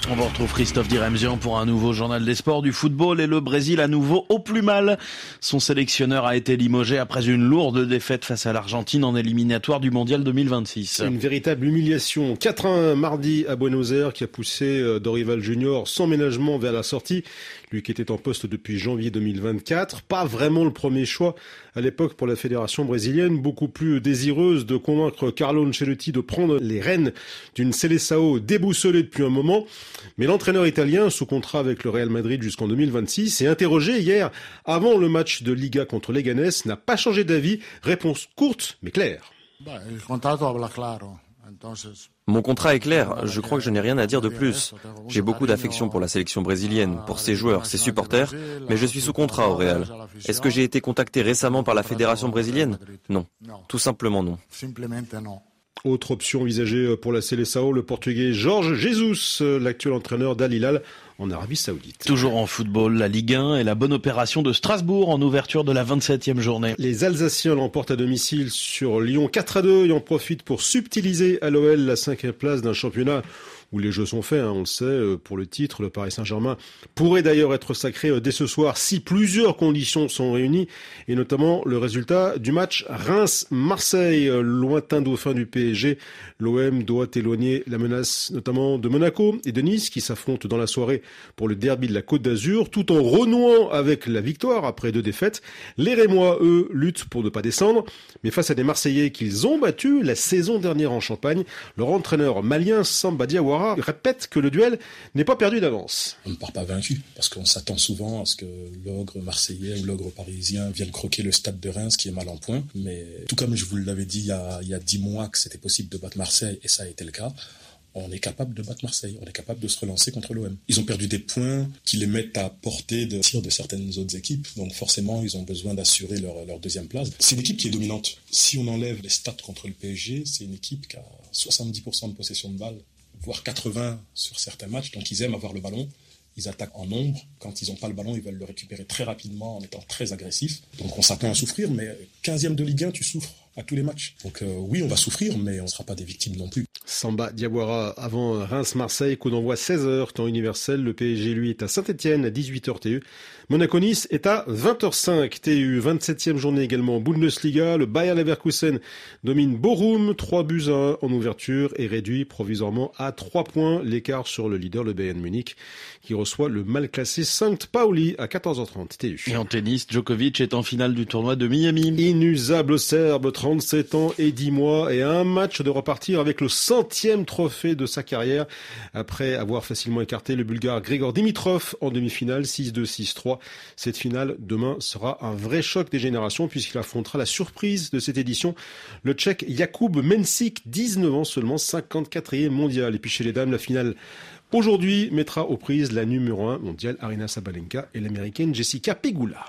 On vous retrouve Christophe Diremzian pour un nouveau journal des sports, du football, et le Brésil à nouveau au plus mal. Son sélectionneur a été limogé après une lourde défaite face à l'Argentine en éliminatoire du Mondial 2026. Une véritable humiliation. 4-1 mardi à Buenos Aires qui a poussé Dorival Junior sans ménagement vers la sortie. Lui qui était en poste depuis janvier 2024. Pas vraiment le premier choix à l'époque pour la fédération brésilienne, beaucoup plus désireuse de convaincre Carlo Ancelotti de prendre les rênes d'une Seleção déboussolée depuis un moment. Mais l'entraîneur italien, sous contrat avec le Real Madrid jusqu'en 2026, est interrogé hier avant le match de Liga contre Leganés, n'a pas changé d'avis. Réponse courte mais claire. Mon contrat est clair, je crois que je n'ai rien à dire de plus. J'ai beaucoup d'affection pour la sélection brésilienne, pour ses joueurs, ses supporters, mais je suis sous contrat au Real. Est-ce que j'ai été contacté récemment par la fédération brésilienne ? Non, tout simplement non. Autre option envisagée pour la Seleção, le Portugais Jorge Jesus, l'actuel entraîneur d'Al Hilal en Arabie Saoudite. Toujours en football, la Ligue 1 et la bonne opération de Strasbourg en ouverture de la 27e journée. Les Alsaciens l'emportent à domicile sur Lyon 4-2 et en profitent pour subtiliser à l'OL la 5e place d'un championnat où les jeux sont faits, on le sait, pour le titre. Le Paris Saint-Germain pourrait d'ailleurs être sacré dès ce soir si plusieurs conditions sont réunies, et notamment le résultat du match Reims-Marseille, lointain dauphin du PSG. L'OM doit éloigner la menace notamment de Monaco et de Nice qui s'affrontent dans la soirée pour le derby de la Côte d'Azur, tout en renouant avec la victoire après 2 défaites. Les Rémois, eux, luttent pour ne pas descendre, mais face à des Marseillais qu'ils ont battus la saison dernière en Champagne, leur entraîneur malien Samba Diawara répète que le duel n'est pas perdu d'avance. On ne part pas vaincu, parce qu'on s'attend souvent à ce que l'ogre marseillais ou l'ogre parisien vienne croquer le stade de Reims qui est mal en point. Mais tout comme je vous l'avais dit il y a 10 mois que c'était possible de battre Marseille, et ça a été le cas, on est capable de battre Marseille, on est capable de se relancer contre l'OM. Ils ont perdu des points qui les mettent à portée de tir de certaines autres équipes, donc forcément ils ont besoin d'assurer leur deuxième place. C'est une équipe qui est dominante. Si on enlève les stats contre le PSG, c'est une équipe qui a 70% de possession de balle, voire 80 sur certains matchs, donc ils aiment avoir le ballon. Ils attaquent en nombre. Quand ils n'ont pas le ballon, ils veulent le récupérer très rapidement en étant très agressifs. Donc on s'attend à souffrir, mais 15e de Ligue 1, tu souffres à tous les matchs. Donc oui, on va souffrir, mais on ne sera pas des victimes non plus. Samba Diawara avant Reims-Marseille, coup d'envoi 16h, temps universel. Le PSG, lui, est à Saint-Etienne à 18h TU. Monaco-Nice est à 20h05 TU. 27e journée également Bundesliga. Le Bayer Leverkusen domine Bochum, 3-1 en ouverture et réduit provisoirement à 3 points l'écart sur le leader, le Bayern Munich, qui reçoit le mal classé St. Pauli à 14h30 TU. Et en tennis, Djokovic est en finale du tournoi de Miami. Inusable Serbe, 37 ans et 10 mois, et un match de repartir avec le 100e trophée de sa carrière après avoir facilement écarté le Bulgare Grigor Dimitrov en demi-finale 6-2, 6-3. Cette finale demain sera un vrai choc des générations puisqu'il affrontera la surprise de cette édition, le Tchèque Jakub Mensik, 19 ans seulement, 54e mondial. Et puis chez les dames, la finale aujourd'hui mettra aux prises la numéro 1 mondiale Aryna Sabalenka et l'américaine Jessica Pegula.